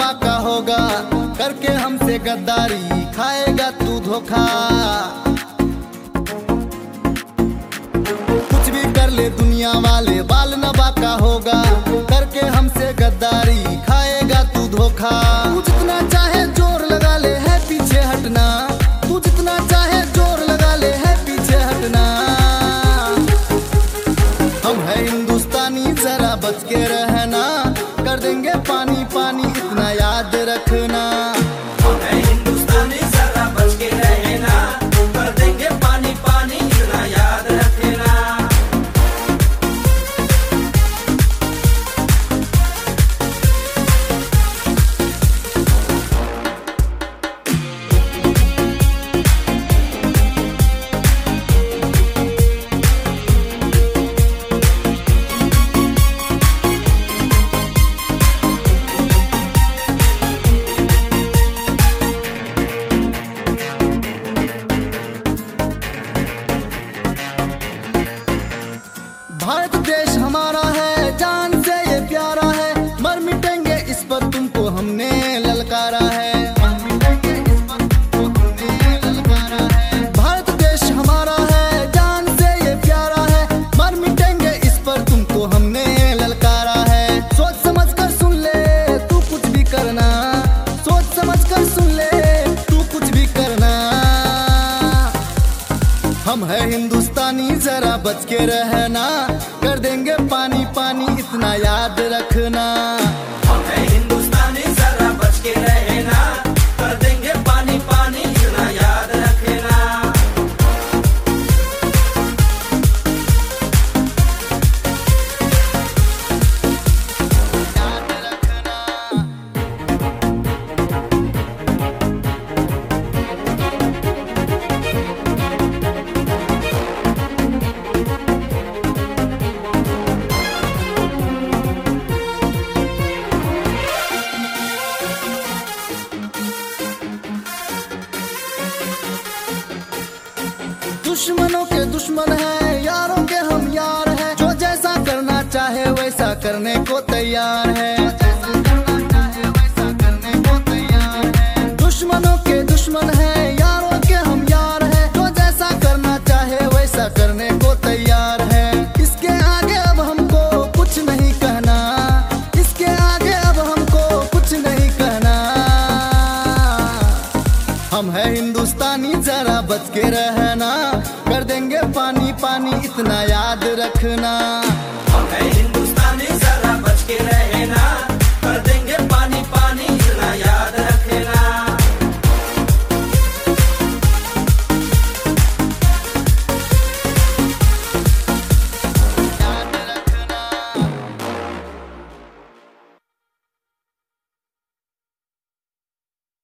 बाका होगा, करके हमसे गद्दारी खाएगा तू धोखा। कुछ भी कर ले दुनिया वाले, बाल न बाका होगा, करके हमसे गद्दारी खाएगा तू धोखा। तू जितना चाहे जोर लगा ले, है पीछे हटना। तू जितना चाहे जोर लगा ले, है पीछे हटना। हम है हिंदुस्तानी, जरा बच के रहना, कर देंगे पानी पानी, इतना याद रखना। हम है हिंदुस्तानी, जरा बच के रहना, कर देंगे पानी पानी, इतना याद रखना। भारत देश हमारा है, जान से ये प्यारा है, मर मिटेंगे इस पर तुमको हमने ललकारा है। भारत देश हमारा है, जान से ये प्यारा है, मर मिटेंगे इस पर तुमको हमने ललकारा है। सोच समझ कर सुन ले, तू कुछ भी करना। सोच समझ कर सुन ले, तू कुछ भी करना। हम है हिंदुस्तानी, जरा बच के रहना, कर देंगे पानी पानी, इतना याद रखना। हम है हिंदुस्तानी, जरा बच के रहना, कर देंगे पानी पानी, इतना याद रखना। याद रखना। दुश्मनों के दुश्मन है, यारों के हम यार हैं, जो जैसा करना चाहे वैसा करने को तैयार है। दुश्मनों के दुश्मन है, यारों के हम यार हैं, जो जैसा करना चाहे वैसा करने को तैयार है। इसके आगे अब हमको कुछ नहीं कहना, इसके आगे अब हमको कुछ नहीं कहना। हम है हिंदुस्तानी, जरा बच के रहना, कर देंगे पानी पानी, इतना याद रखना।